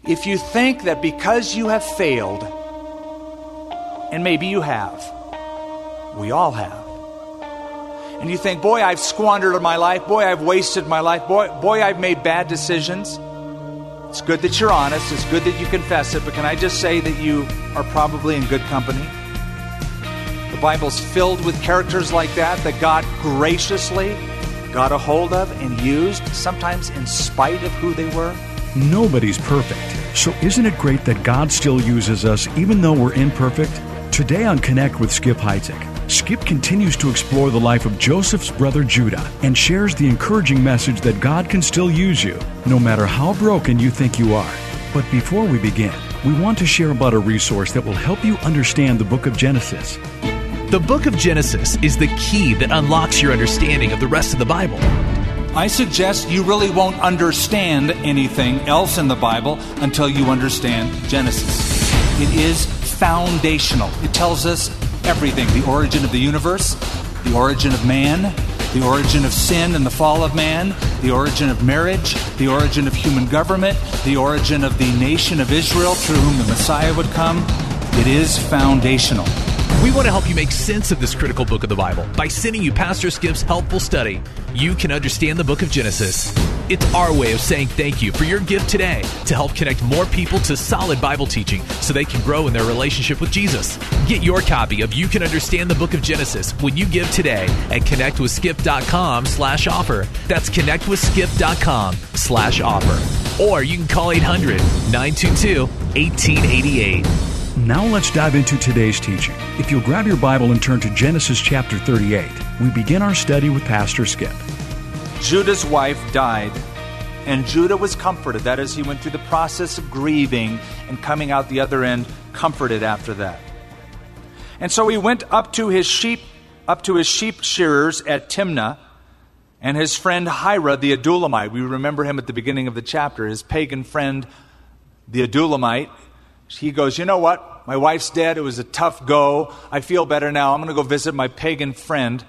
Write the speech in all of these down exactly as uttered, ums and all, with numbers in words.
If you think that because you have failed, and maybe you have, we all have, and you think, boy, I've squandered my life, boy, I've wasted my life, boy, boy, I've made bad decisions. It's good that you're honest, it's good that you confess it, but can I just say that you are probably in good company? The Bible's filled with characters like that, that God graciously got a hold of and used, sometimes in spite of who they were. Nobody's perfect, so isn't it great that God still uses us even though we're imperfect? Today on Connect with Skip Heitzig, Skip continues to explore the life of Joseph's brother Judah and shares the encouraging message that God can still use you, no matter how broken you think you are. But before we begin, we want to share about a resource that will help you understand the book of Genesis. The book of Genesis is the key that unlocks your understanding of the rest of the Bible. I suggest you really won't understand anything else in the Bible until you understand Genesis. It is foundational. It tells us everything. The origin of the universe, the origin of man, the origin of sin and the fall of man, the origin of marriage, the origin of human government, the origin of the nation of Israel through whom the Messiah would come. It is foundational. We want to help you make sense of this critical book of the Bible by sending you Pastor Skip's helpful study, You Can Understand the Book of Genesis. It's our way of saying thank you for your gift today to help connect more people to solid Bible teaching so they can grow in their relationship with Jesus. Get your copy of You Can Understand the Book of Genesis when you give today at connectwithskip.com slash offer. That's connectwithskip.com slash offer. Or you can call eight hundred, nine two two, one eight eight eight. Now let's dive into today's teaching. If you'll grab your Bible and turn to Genesis chapter thirty-eight, we begin our study with Pastor Skip. Judah's wife died, and Judah was comforted. That is, he went through the process of grieving and coming out the other end comforted after that. And so he went up to his sheep, up to his sheep shearers at Timnah, and his friend Hira the Adullamite. We remember him at the beginning of the chapter, his pagan friend, the Adullamite. He goes, you know what? My wife's dead. It was a tough go. I feel better now. I'm going to go visit my pagan friend,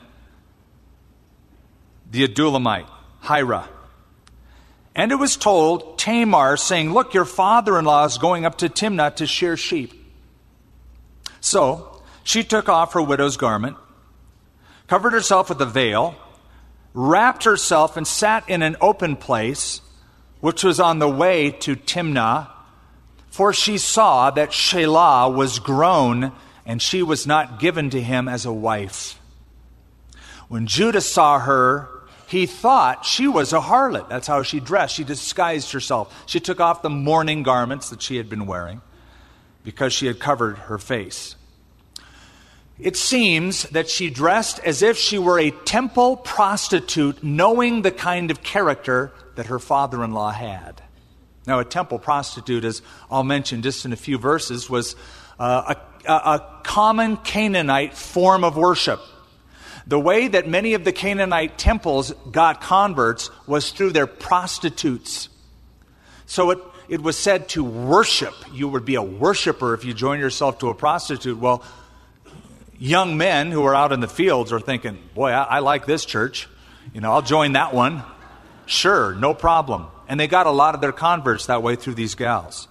the Adullamite, Hira. And it was told Tamar, saying, look, your father-in-law is going up to Timnah to shear sheep. So she took off her widow's garment, covered herself with a veil, wrapped herself and sat in an open place, which was on the way to Timnah. For she saw that Shelah was grown, and she was not given to him as a wife. When Judah saw her, he thought she was a harlot. That's how she dressed. She disguised herself. She took off the mourning garments that she had been wearing because she had covered her face. It seems that she dressed as if she were a temple prostitute, knowing the kind of character that her father-in-law had. Now, a temple prostitute, as I'll mention just in a few verses, was uh, a, a common Canaanite form of worship. The way that many of the Canaanite temples got converts was through their prostitutes. So it, it was said to worship. You would be a worshiper if you join yourself to a prostitute. Well, young men who are out in the fields are thinking, boy, I, I like this church. You know, I'll join that one. Sure, no problem. And they got a lot of their converts that way through these gals.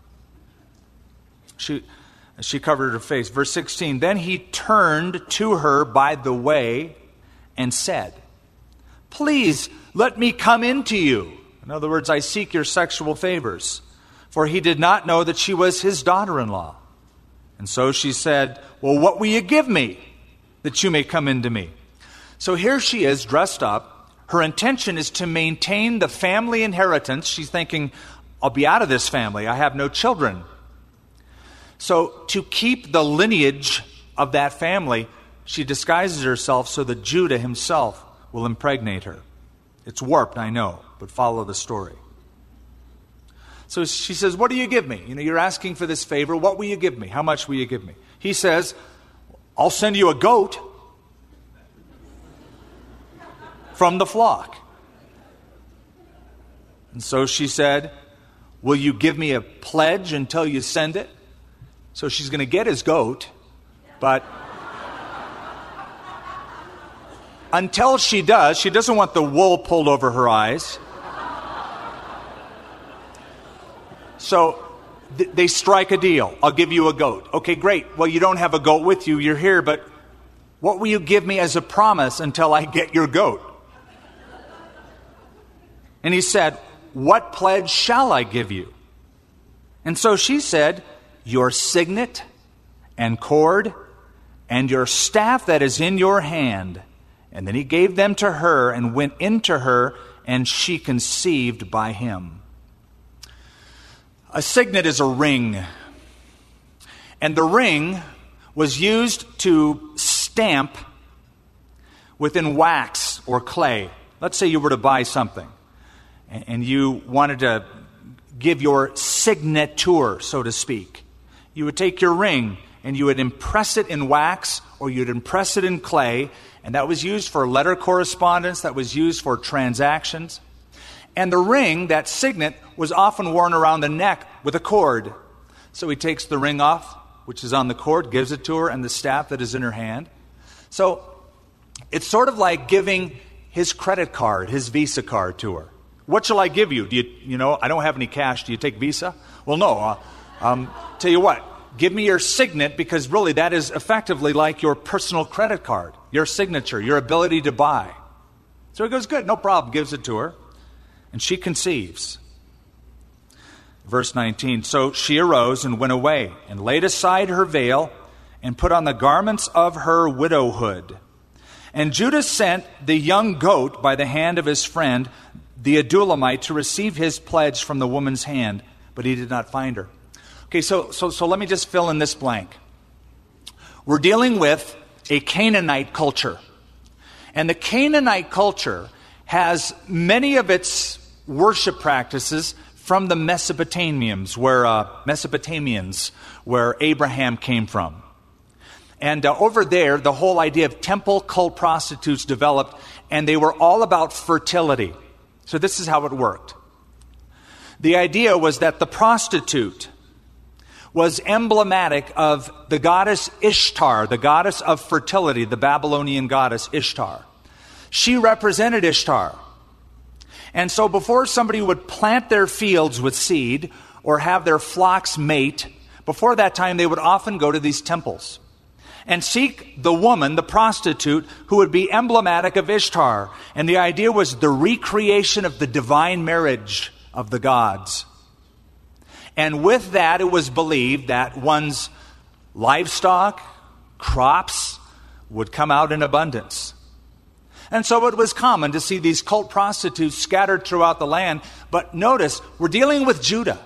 She, she covered her face. Verse sixteen, then he turned to her by the way and said, please let me come into you. In other words, I seek your sexual favors. For he did not know that she was his daughter-in-law. And so she said, well, what will you give me that you may come into me? So here she is dressed up. Her intention is to maintain the family inheritance. She's thinking, I'll be out of this family. I have no children. So to keep the lineage of that family, she disguises herself so that Judah himself will impregnate her. It's warped, I know, but follow the story. So she says, what do you give me? You know, you're asking for this favor. What will you give me? How much will you give me? He says, I'll send you a goat from the flock. And so she said, will you give me a pledge until you send it? So she's going to get his goat, but until she does, she doesn't want the wool pulled over her eyes. So th- they strike a deal. I'll give you a goat. Okay, great. Well, you don't have a goat with you. You're here, but what will you give me as a promise until I get your goat? And he said, what pledge shall I give you? And so she said, your signet and cord and your staff that is in your hand. And then he gave them to her and went into her, and she conceived by him. A signet is a ring. And the ring was used to stamp within wax or clay. Let's say you were to buy something, and you wanted to give your signature, so to speak. You would take your ring and you would impress it in wax or you'd impress it in clay, and that was used for letter correspondence, that was used for transactions. And the ring, that signet, was often worn around the neck with a cord. So he takes the ring off, which is on the cord, gives it to her, and the staff that is in her hand. So it's sort of like giving his credit card, his Visa card to her. What shall I give you? Do you, you know, I don't have any cash. Do you take Visa? Well, no. Uh, um, tell you what, give me your signet, because really that is effectively like your personal credit card, your signature, your ability to buy. So he goes, good, no problem, gives it to her. And she conceives. Verse nineteen, so she arose and went away and laid aside her veil and put on the garments of her widowhood. And Judah sent the young goat by the hand of his friend, the Adullamite, to receive his pledge from the woman's hand, but he did not find her. Okay, so, so, so let me just fill in this blank. We're dealing with a Canaanite culture. And the Canaanite culture has many of its worship practices from the Mesopotamians, where uh, Mesopotamians, where Abraham came from. And uh, over there, the whole idea of temple cult prostitutes developed, and they were all about fertility. So this is how it worked. The idea was that the prostitute was emblematic of the goddess Ishtar, the goddess of fertility, the Babylonian goddess Ishtar. She represented Ishtar. And so before somebody would plant their fields with seed or have their flocks mate, before that time they would often go to these temples and seek the woman, the prostitute, who would be emblematic of Ishtar. And the idea was the recreation of the divine marriage of the gods. And with that, it was believed that one's livestock, crops, would come out in abundance. And so it was common to see these cult prostitutes scattered throughout the land. But notice, we're dealing with Judah.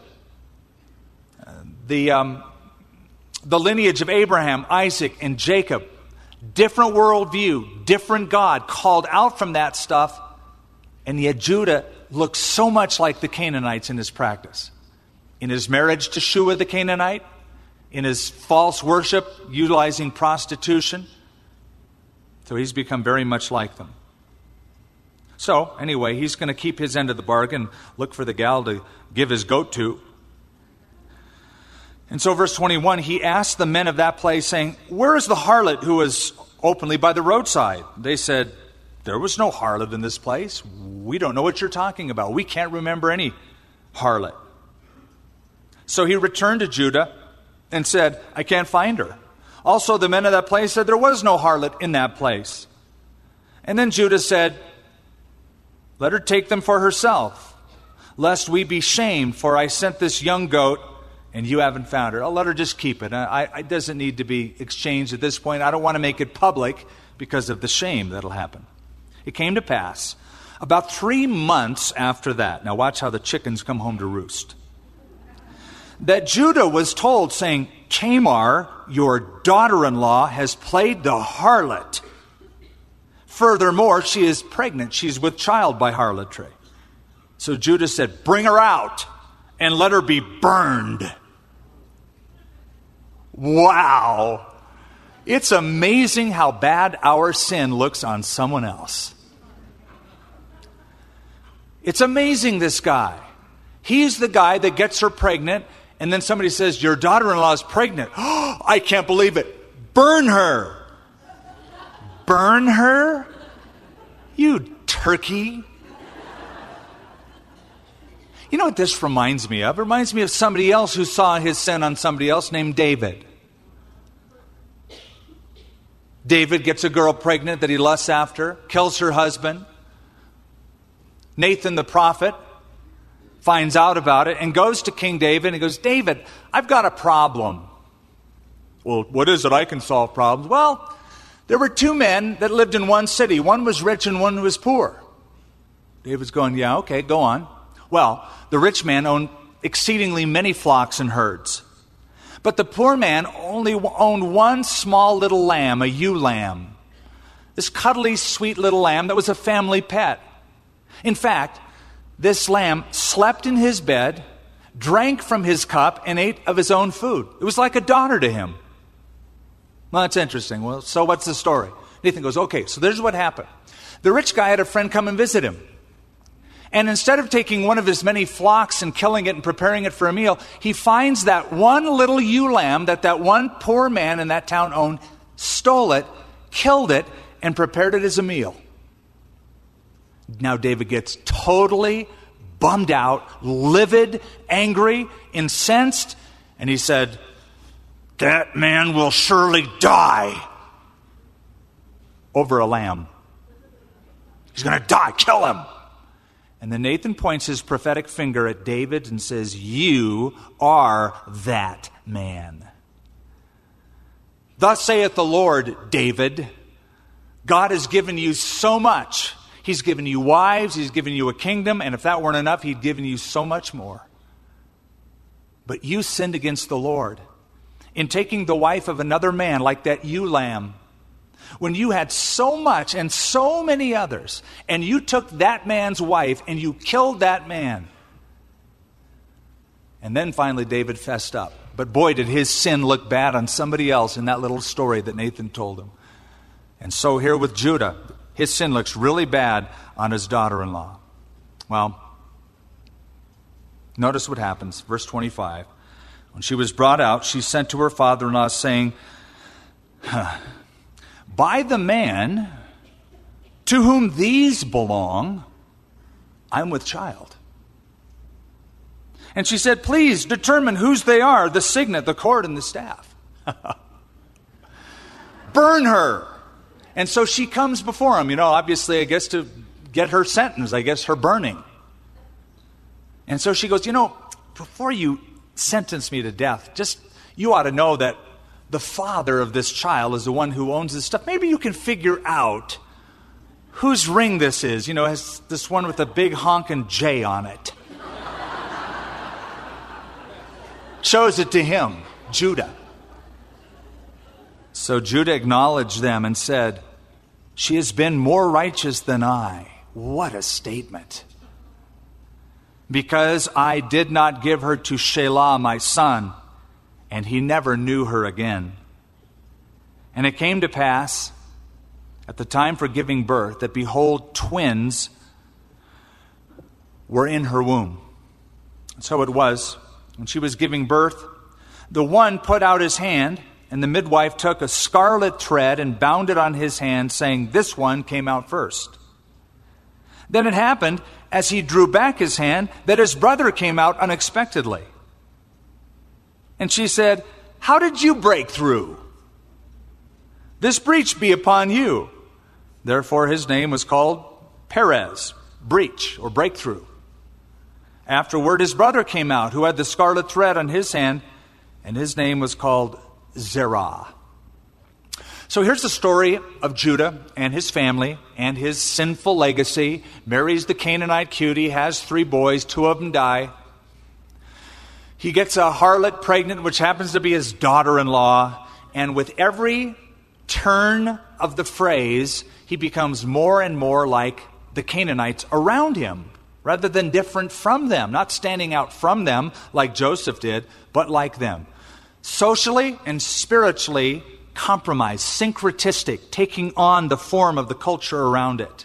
The, um, the lineage of Abraham, Isaac, and Jacob. Different worldview, different God, called out from that stuff. And yet Judah looks so much like the Canaanites in his practice. In his marriage to Shua the Canaanite, in his false worship, utilizing prostitution. So he's become very much like them. So, anyway, he's going to keep his end of the bargain, look for the gal to give his goat to. And so, verse twenty-one, he asked the men of that place, saying, where is the harlot who was openly by the roadside? They said, there was no harlot in this place. We don't know what you're talking about. We can't remember any harlot. So he returned to Judah and said, I can't find her. Also, the men of that place said there was no harlot in that place. And then Judah said, let her take them for herself, lest we be shamed, for I sent this young goat, and you haven't found her. I'll let her just keep it. I, I, it doesn't need to be exchanged at this point. I don't want to make it public because of the shame that'll happen. It came to pass about three months after that. Now watch how the chickens come home to roost. That Judah was told, saying, Tamar, your daughter-in-law, has played the harlot. Furthermore, she is pregnant. She's with child by harlotry. So Judah said, bring her out and let her be burned. Wow. It's amazing how bad our sin looks on someone else. It's amazing, this guy. He's the guy that gets her pregnant, and then somebody says, your daughter-in-law is pregnant. Oh, I can't believe it. Burn her. Burn her? You turkey. You know what this reminds me of? It reminds me of somebody else who saw his sin on somebody else named David. David gets a girl pregnant that he lusts after, kills her husband. Nathan the prophet finds out about it and goes to King David and goes, David, I've got a problem. Well, what is it? I can solve problems. Well, there were two men that lived in one city. One was rich and one was poor. David's going, yeah, okay, go on. Well, the rich man owned exceedingly many flocks and herds. But the poor man only owned one small little lamb, a ewe lamb. This cuddly, sweet little lamb that was a family pet. In fact, this lamb slept in his bed, drank from his cup, and ate of his own food. It was like a daughter to him. Well, that's interesting. Well, so what's the story? Nathan goes, okay, so there's what happened. The rich guy had a friend come and visit him. And instead of taking one of his many flocks and killing it and preparing it for a meal, he finds that one little ewe lamb that that one poor man in that town owned, stole it, killed it, and prepared it as a meal. Now David gets totally bummed out, livid, angry, incensed, and he said, that man will surely die over a lamb. He's going to die. Kill him. And then Nathan points his prophetic finger at David and says, you are that man. Thus saith the Lord, David, God has given you so much. He's given you wives, he's given you a kingdom, and if that weren't enough, he'd given you so much more. But you sinned against the Lord in taking the wife of another man like that ewe lamb. When you had so much and so many others, and you took that man's wife and you killed that man. And then finally David fessed up. But boy, did his sin look bad on somebody else in that little story that Nathan told him. And so here with Judah, his sin looks really bad on his daughter-in-law. Well, notice what happens. Verse twenty-five. When she was brought out, she sent to her father-in-law saying, huh, by the man to whom these belong, I'm with child. And she said, please determine whose they are, the signet, the cord, and the staff. Burn her. And so she comes before him, you know, obviously, I guess to get her sentence, I guess her burning. And so she goes, you know, before you sentence me to death, just, you ought to know that the father of this child is the one who owns this stuff. Maybe you can figure out whose ring this is. You know, it has this one with a big honking J on it. Shows it to him, Judah. So Judah acknowledged them and said, she has been more righteous than I. What a statement. Because I did not give her to Shelah, my son, and he never knew her again. And it came to pass at the time for giving birth that, behold, twins were in her womb. So it was, when she was giving birth, the one put out his hand, and the midwife took a scarlet thread and bound it on his hand, saying, this one came out first. Then it happened, as he drew back his hand, that his brother came out unexpectedly. And she said, how did you break through? This breach be upon you. Therefore his name was called Perez, breach or breakthrough. Afterward his brother came out, who had the scarlet thread on his hand, and his name was called Zerah. So here's the story of Judah and his family and his sinful legacy. Marries the Canaanite cutie, has three boys, two of them die. He gets a harlot pregnant, which happens to be his daughter-in-law. And with every turn of the phrase, he becomes more and more like the Canaanites around him, rather than different from them. Not standing out from them like Joseph did, but like them. Socially and spiritually compromised, syncretistic, taking on the form of the culture around it.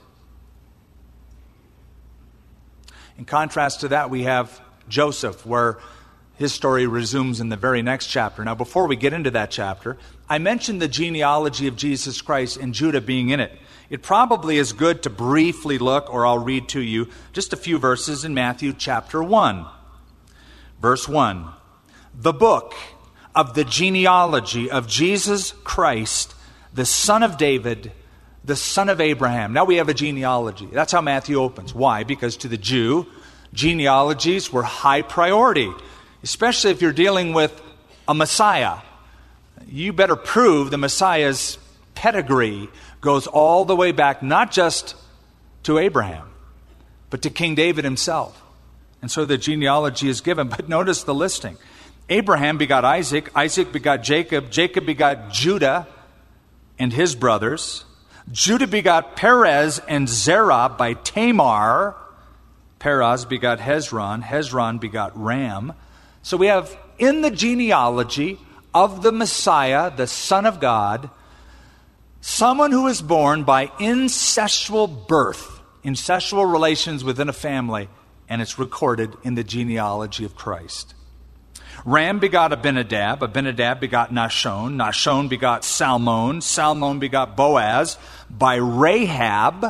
In contrast to that, we have Joseph, where His story resumes in the very next chapter. Now, before we get into that chapter, I mentioned the genealogy of Jesus Christ and Judah being in it. It probably is good to briefly look, or I'll read to you just a few verses in Matthew chapter one. Verse one, the book of the genealogy of Jesus Christ, the son of David, the son of Abraham. Now we have a genealogy. That's how Matthew opens. Why? Because to the Jew, genealogies were high priority, especially if you're dealing with a Messiah. You better prove the Messiah's pedigree goes all the way back, not just to Abraham, but to King David himself. And so the genealogy is given. But notice the listing. Abraham begot Isaac. Isaac begot Jacob. Jacob begot Judah and his brothers. Judah begot Perez and Zerah by Tamar. Perez begot Hezron. Hezron begot Ram. So we have in the genealogy of the Messiah, the Son of God, someone who is born by incestual birth, incestual relations within a family, and it's recorded in the genealogy of Christ. Ram begot Abinadab. Abinadab begot Nahshon. Nahshon begot Salmon. Salmon begot Boaz by Rahab.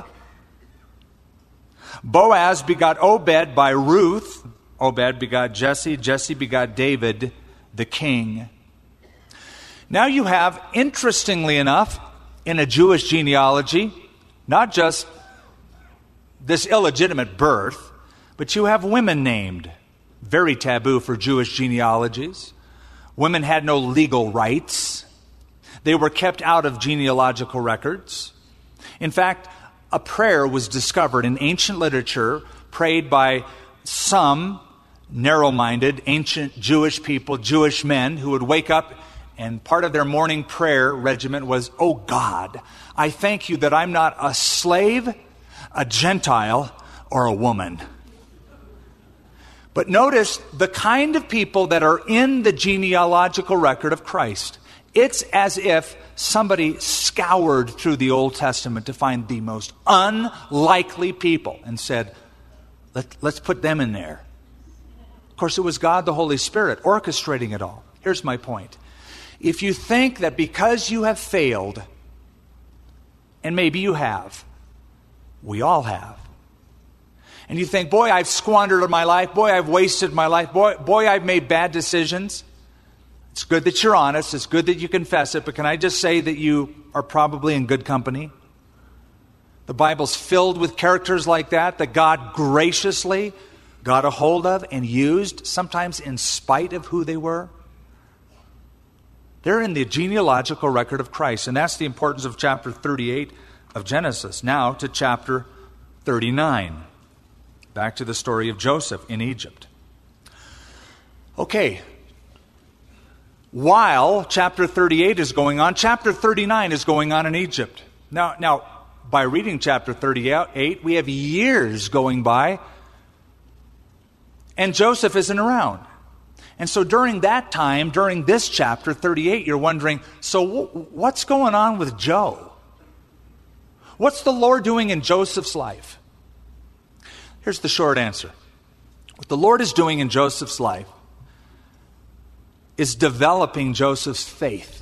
Boaz begot Obed by Ruth. Obed begot Jesse. Jesse begot David, the king. Now you have, interestingly enough, in a Jewish genealogy, not just this illegitimate birth, but you have women named. Very taboo for Jewish genealogies. Women had no legal rights. They were kept out of genealogical records. In fact, a prayer was discovered in ancient literature, prayed by some narrow-minded ancient Jewish people, Jewish men, who would wake up and part of their morning prayer regimen was, "Oh God, I thank you that I'm not a slave, a Gentile, or a woman." But notice the kind of people that are in the genealogical record of Christ. It's as if somebody scoured through the Old Testament to find the most unlikely people and said, Let, let's put them in there. Of course, it was God the Holy Spirit orchestrating it all. Here's my point. If you think that because you have failed, and maybe you have, we all have, and you think, boy, I've squandered my life, boy, I've wasted my life, boy, boy, I've made bad decisions. It's good that you're honest. It's good that you confess it. But can I just say that you are probably in good company? The Bible's filled with characters like that, that God graciously got a hold of and used, sometimes in spite of who they were. They're in the genealogical record of Christ. And that's the importance of chapter thirty-eight of Genesis. Now to chapter thirty-nine. Back to the story of Joseph in Egypt. Okay. While chapter thirty-eight is going on, chapter thirty-nine is going on in Egypt. Now, now, by reading chapter thirty-eight, we have years going by, and Joseph isn't around. And so during that time, during this chapter thirty-eight, you're wondering, so w- what's going on with Joe? What's the Lord doing in Joseph's life? Here's the short answer. What the Lord is doing in Joseph's life is developing Joseph's faith.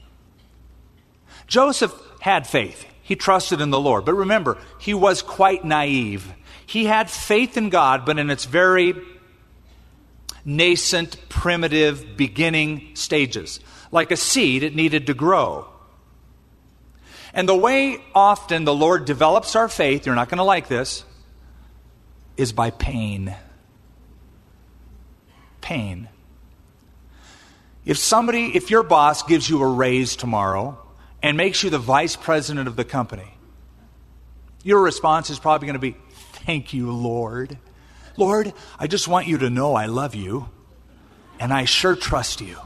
Joseph had faith. He trusted in the Lord. But remember, he was quite naive. He had faith in God, but in its very nascent, primitive, beginning stages. Like a seed, it needed to grow. And the way often the Lord develops our faith, you're not going to like this, is by pain. Pain. If somebody, if your boss gives you a raise tomorrow and makes you the vice president of the company, your response is probably going to be, "Thank you, Lord. Lord, I just want you to know I love you, and I sure trust you."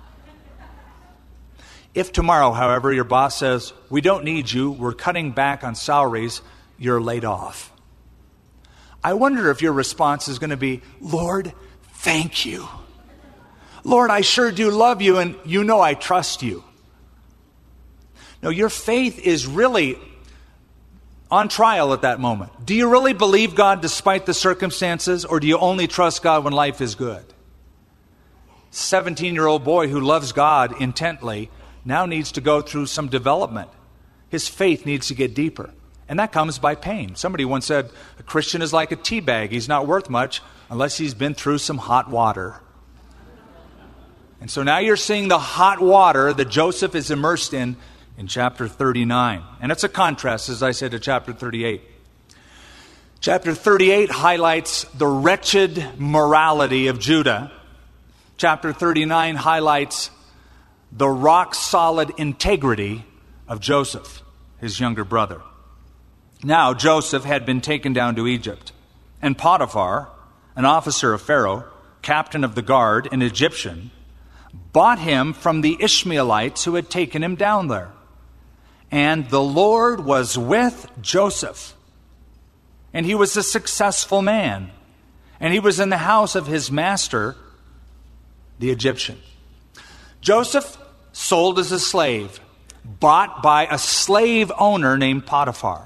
If tomorrow, however, your boss says, "We don't need you, we're cutting back on salaries," you're laid off. I wonder if your response is going to be, "Lord, thank you. Lord, I sure do love you, and you know I trust you." No, your faith is really on trial at that moment. Do you really believe God despite the circumstances, or do you only trust God when life is good? seventeen-year-old boy who loves God intently now needs to go through some development. His faith needs to get deeper. And that comes by pain. Somebody once said, a Christian is like a tea bag. He's not worth much unless he's been through some hot water. And so now you're seeing the hot water that Joseph is immersed in in chapter thirty-nine. And it's a contrast, as I said, to chapter thirty-eight. Chapter thirty-eight highlights the wretched morality of Judah. Chapter thirty-nine highlights the rock-solid integrity of Joseph, his younger brother. Now Joseph had been taken down to Egypt, and Potiphar, an officer of Pharaoh, captain of the guard, an Egyptian, bought him from the Ishmaelites who had taken him down there. And the Lord was with Joseph, and he was a successful man, and he was in the house of his master, the Egyptian. Joseph sold as a slave, bought by a slave owner named Potiphar.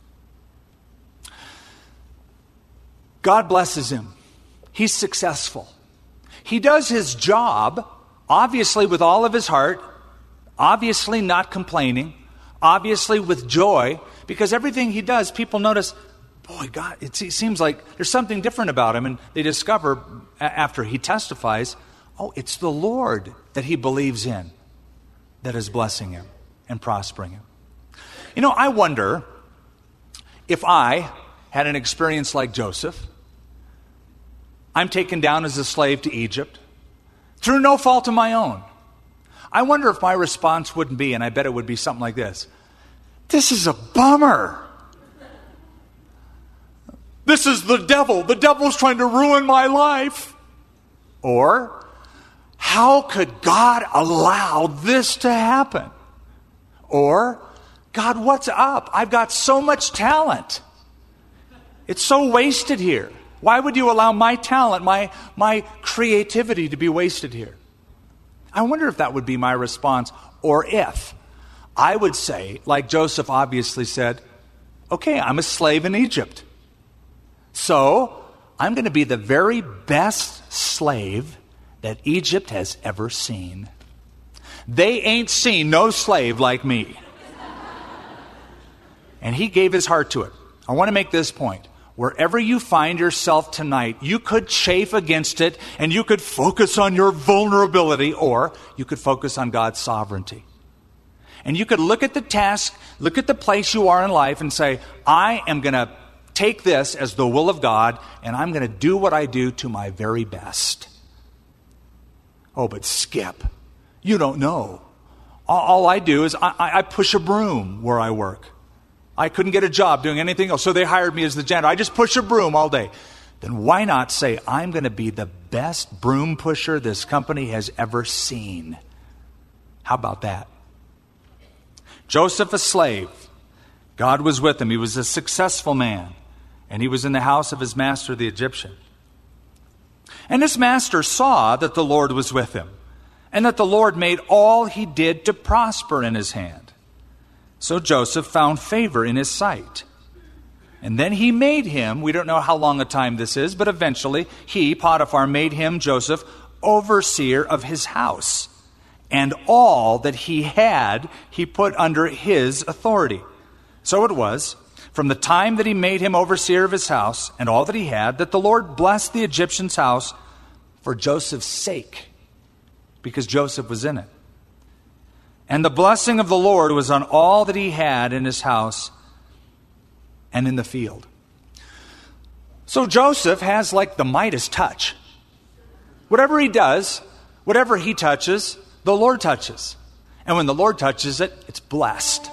God blesses him. He's successful. He does his job, obviously with all of his heart, obviously not complaining, obviously with joy, because everything he does, people notice, boy, God, it seems like there's something different about him. And they discover after he testifies, oh, it's the Lord that he believes in that is blessing him and prospering him. You know, I wonder if I had an experience like Joseph. I'm taken down as a slave to Egypt through no fault of my own. I wonder if my response wouldn't be, and I bet it would be something like this: this is a bummer. This is the devil. The devil's trying to ruin my life. Or, how could God allow this to happen? Or, God, what's up? I've got so much talent. It's so wasted here. Why would you allow my talent, my, my creativity to be wasted here? I wonder if that would be my response, or if I would say, like Joseph obviously said, okay, I'm a slave in Egypt. So I'm going to be the very best slave that Egypt has ever seen. They ain't seen no slave like me. And he gave his heart to it. I want to make this point. Wherever you find yourself tonight, you could chafe against it and you could focus on your vulnerability, or you could focus on God's sovereignty. And you could look at the task, look at the place you are in life and say, I am going to take this as the will of God and I'm going to do what I do to my very best. Oh, but Skip, you don't know. All I do is I, I push a broom where I work. I couldn't get a job doing anything else, so they hired me as the janitor. I just push a broom all day. Then why not say, I'm going to be the best broom pusher this company has ever seen? How about that? Joseph, a slave. God was with him. He was a successful man. And he was in the house of his master, the Egyptian. And his master saw that the Lord was with him, and that the Lord made all he did to prosper in his hand. So Joseph found favor in his sight. And then he made him, we don't know how long a time this is, but eventually he, Potiphar, made him, Joseph, overseer of his house. And all that he had, he put under his authority. So it was, from the time that he made him overseer of his house, and all that he had, that the Lord blessed the Egyptian's house for Joseph's sake, because Joseph was in it. And the blessing of the Lord was on all that he had in his house and in the field. So Joseph has like the Midas touch. Whatever he does, whatever he touches, the Lord touches. And when the Lord touches it, it's blessed.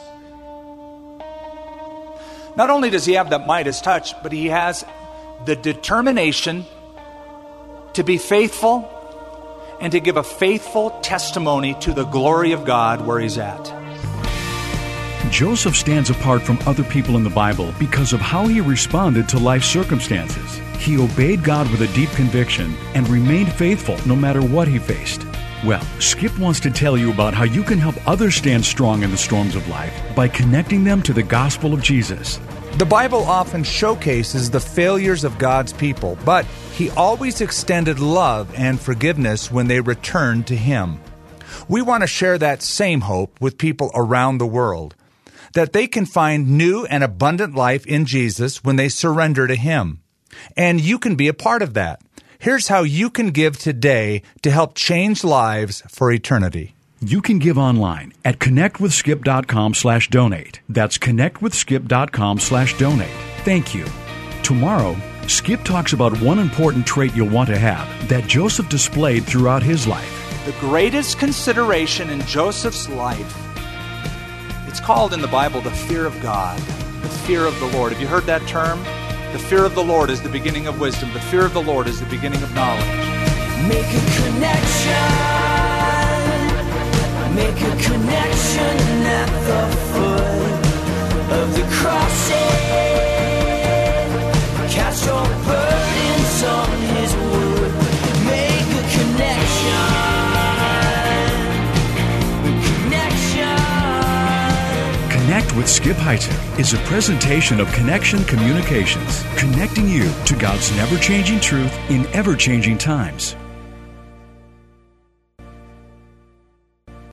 Not only does he have the Midas touch, but he has the determination to be faithful and to give a faithful testimony to the glory of God where he's at. Joseph stands apart from other people in the Bible because of how he responded to life's circumstances. He obeyed God with a deep conviction and remained faithful no matter what he faced. Well, Skip wants to tell you about how you can help others stand strong in the storms of life by connecting them to the gospel of Jesus. The Bible often showcases the failures of God's people, but He always extended love and forgiveness when they returned to Him. We want to share that same hope with people around the world, that they can find new and abundant life in Jesus when they surrender to Him. And you can be a part of that. Here's how you can give today to help change lives for eternity. You can give online at connectwithskip.com slash donate. That's connectwithskip.com slash donate. Thank you. Tomorrow, Skip talks about one important trait you'll want to have that Joseph displayed throughout his life. The greatest consideration in Joseph's life, it's called in the Bible the fear of God, the fear of the Lord. Have you heard that term? The fear of the Lord is the beginning of wisdom. The fear of the Lord is the beginning of knowledge. Make a connection. Make a connection at the foot of the cross. Cast your burdens on His wood. Make a connection. Connection. Connect with Skip Heitzig is a presentation of Connection Communications, connecting you to God's never-changing truth in ever-changing times.